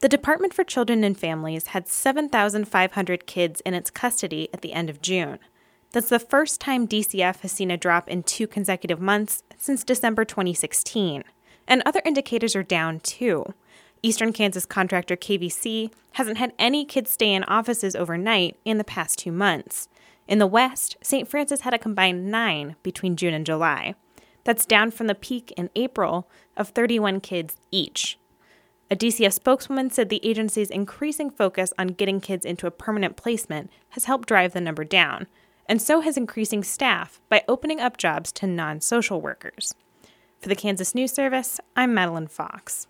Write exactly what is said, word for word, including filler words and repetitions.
The Department for Children and Families had seven thousand five hundred kids in its custody at the end of June. That's the first time D C F has seen a drop in two consecutive months since December twenty sixteen. And other indicators are down, too. Eastern Kansas contractor K V C hasn't had any kids stay in offices overnight in the past two months. In the West, Saint Francis had a combined nine between June and July. That's down from the peak in April of thirty-one kids each. A D C F spokeswoman said the agency's increasing focus on getting kids into a permanent placement has helped drive the number down, and so has increasing staff by opening up jobs to non-social workers. For the Kansas News Service, I'm Madeline Fox.